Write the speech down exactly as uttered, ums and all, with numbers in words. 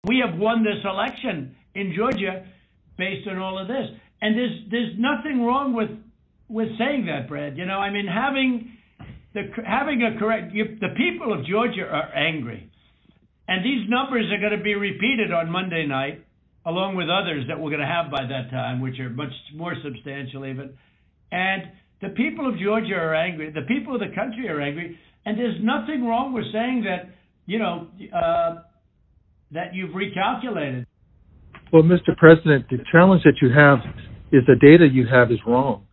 We have won this election in Georgia based on all of this. And there's there's nothing wrong with with saying that, Brad. You know, I mean, having the having a correct you, the people of Georgia are angry, and these numbers are going to be repeated on Monday night, along with others that we're going to have by that time, which are much more substantial even. And the people of Georgia are angry. The people of the country are angry, and there's nothing wrong with saying that. You know. Uh, that you've recalculated. Well, Mister President, the challenge that you have is the data you have is wrong.